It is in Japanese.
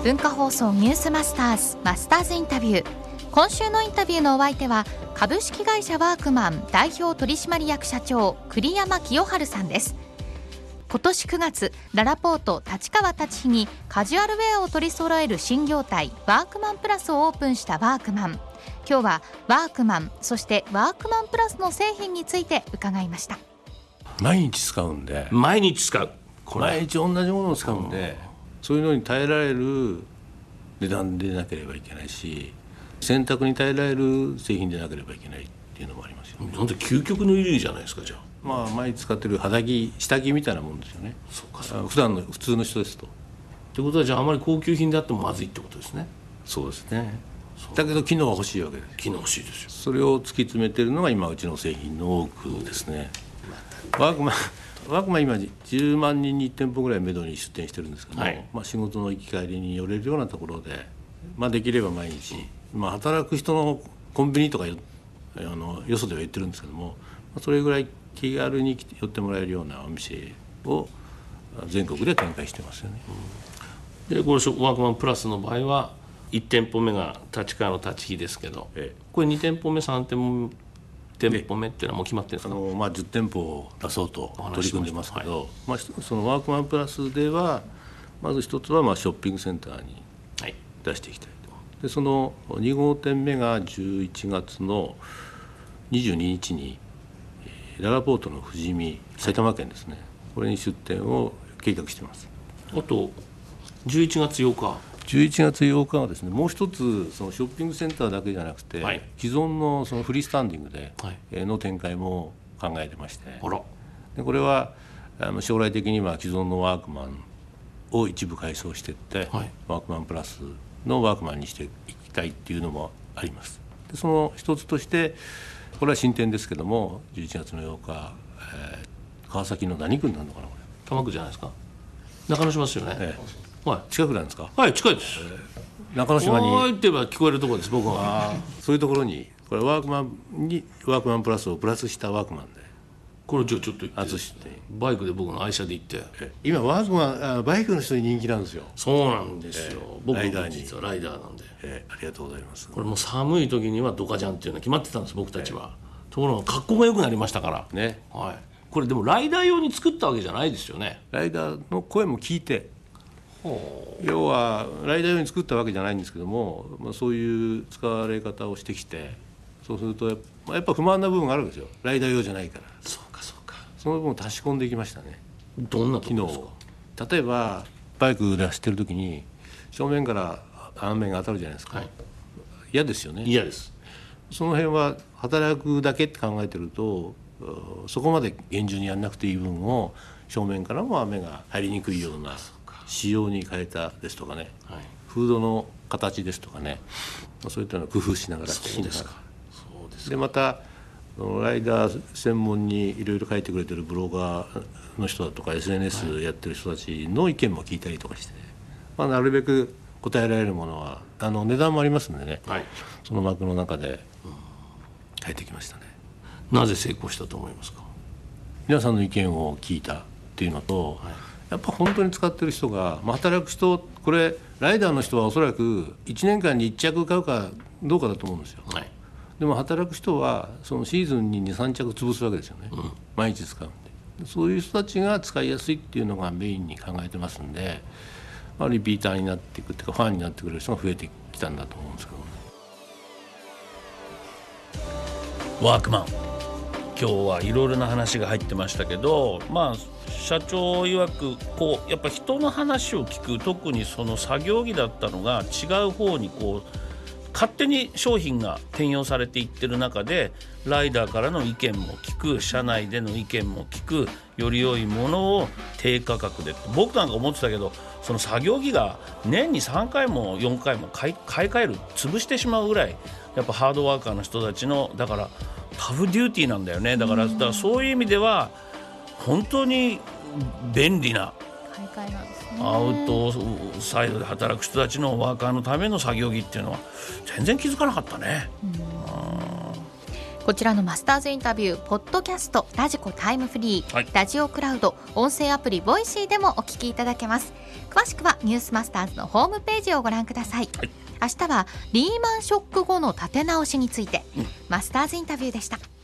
文化放送ニュースマスターズマスターズインタビュー。今週のインタビューのお相手は株式会社ワークマン代表取締役社長栗山清治さんです。今年9月ララポート立川立飛にカジュアルウェアを取り揃える新業態ワークマンプラスをオープンしたワークマン。今日はワークマンそしてワークマンプラスの製品について伺いました。 毎日使うんで、 毎日使う、 毎日同じものを使うんで、そういうのに耐えられる値段でなければいけないし、洗濯に耐えられる製品でなければいけないっていうのもありますよね。 なんで究極の衣類じゃないですか。じゃあ毎日使ってる肌着下着みたいなもんですよね。普段の普通の人ですと。 ってことはじゃああまり高級品であってもまずいってことですね。 そうですね。だけど機能は欲しいわけです。 機能欲しいですよ。 それを突き詰めてるのが今うちの製品の多くですね。ワークマン今10万人に1店舗ぐらいめどに出店してるんですけども、仕事の行き帰りに寄れるようなところで、できれば毎日、働く人のコンビニとかよそでは言ってるんですけども、それぐらい気軽に寄ってもらえるようなお店を全国で展開してますよね。 でこれワークマンプラスの場合は1店舗目が立川の立飛ですけど、これ2店舗目3店舗目っていうのはもう決まってるんですか。 10店舗を出そうと取り組んでますけど、そのワークマンプラスではまず一つはショッピングセンターに出していきたいと。でその2号店目が11月の22日にララポートの富士見埼玉県ですね、これに出店を計画しています。 あと11月8日はですね、もう一つそのショッピングセンターだけじゃなくて、既存のそのフリースタンディングでの展開も考えてまして、でこれは将来的には既存のワークマンを一部改装していって、ワークマンプラスのワークマンにしていきたいっていうのもあります。でその一つとしてこれは新店ですけども、11月の8日、川崎の何区になるのかな、これ多摩区じゃないですか。中之島ですよね。 近くなんですか。 近いです。 中之島に言ってば聞こえるところです。僕はそういうところにこれワークマンプラスをプラスしたワークマンで、 これじゃあちょっと外してバイクで僕の愛車で行って、 今ワークマンバイクの人に人気なんですよ。 そうなんですよ。僕ライダーに実はライダーなんで、 ありがとうございます。 これもう寒い時にはドカジャンっていうのは決まってたんです、僕たちは。ところが格好が良くなりましたからね。 これでもライダー用に作ったわけじゃないですよね。 ライダーの声も聞いて、要はライダー用に作ったわけじゃないんですけども、そういう使われ方をしてきて、そうするとやっぱ不満な部分があるんですよ。ライダー用じゃないから。 そうかその部分を足し込んでいきましたね。 どんなところですか。 例えばバイクで走ってる時に正面から雨が当たるじゃないですか、嫌ですよね。 嫌です。 その辺は働くだけって考えてると、そこまで厳重にやんなくていい分を正面からも雨が入りにくいような仕様に変えたですとかね、フードの形ですとかね、そういったのを工夫しながらでまたライダー専門にいろいろ書いてくれてるブロガーの人だとか SNS やってる人たちの意見も聞いたりとかして、なるべく答えられるものは値段もありますんでね、その枠の中で書いてきましたね。 なぜ成功したと思いますか。 皆さんの意見を聞いたっていうのと、やっぱ本当に使ってる人が、働く人、これライダーの人はおそらく1年間に1着買うかどうかだと思うんですよ。でも働く人はそのシーズンに 2,3 着潰すわけですよね、毎日使うんで。そういう人たちが使いやすいっていうのがメインに考えてますんで、リピーターになっていくっていうかファンになってくれる人が増えてきたんだと思うんですけどね。 ワークマン、今日はいろいろな話が入ってましたけど、社長曰くやっぱ人の話を聞く、特にその作業着だったのが違う方に勝手に商品が転用されていってる中で、ライダーからの意見も聞く、社内での意見も聞く、より良いものを低価格で。僕なんか思ってたけど、その作業着が年に3回も4回も買い替える、潰してしまうぐらいやっぱハードワーカーの人たちの、だからタフデューティーなんだよね。だからそういう意味では本当に便利なアウトサイドで働く人たちのワーカーのための作業着っていうのは全然気づかなかったね。 こちらのマスターズインタビューポッドキャストラジコタイムフリー、 はい、 ラジオクラウド音声アプリボイシーでもお聞きいただけます。詳しくはニュースマスターズのホームページをご覧ください。はい、明日はリーマンショック後の立て直しについて、マスターズインタビューでした。